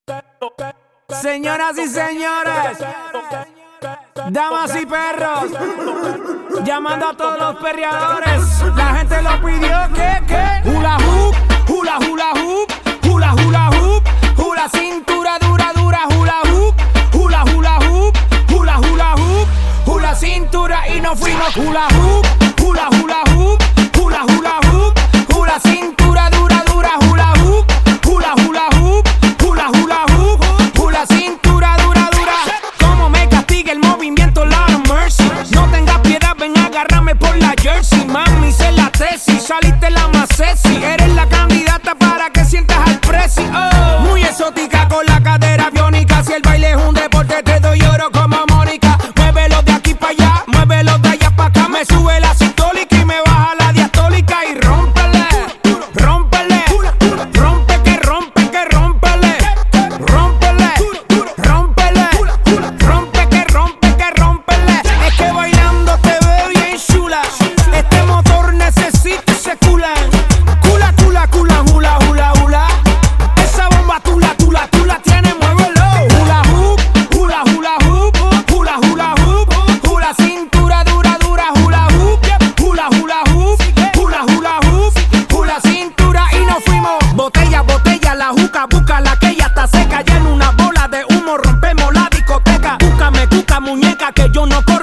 Señoras y señores, damas y perros, llamando a todos los perreadores. La gente lo pidió, ¿qué? Hula hoop, hula hula hoop, hula hula hoop, hula cintura dura, hula hoop, hula hula hoop, hula hula hoop, hula cintura y nos fuimos. Hula hoop, hula hula hoop, hula hula hoop, hula cintura dura, hula hoop, hula hula hoop, hula hula hoop, hula cintura dura. Como me castiga el movimiento, Lord of mercy. No tengas piedad, ven a agarrarme por la jersey. Mami, sé la tesis, saliste la más sexy. Eres la candidata para que sientas al presi. Oh, muy exótica con la cadera biónica. Si el baile es un deporte, te doy oro como Mónica. Muévelo de aquí para allá, muévelo de allá para acá. Me sube la sistólica y me baja la diastólica. Y rómpele, rómpele, rompe que rompe que rómpele, rómpele, rómpele, rompe que rompe que rómpele. Es que bailando te veo bien chula. Este motor necesita ese cula. Cula, cula, cula, hula, hula, hula. Esa bomba tú la tienes, muévelo. Hula hoop, hula, hula hoop, hula, hula hoop, hula cintura dura, hula hoop, hula, hula hoop, hula, hula hoop, hula cintura y nos fuimos. Botella, botella, la juca, busca la que ya está seca. Ya en una bola de humo rompemos la discoteca. Búscame, cuca, muñeca, que yo no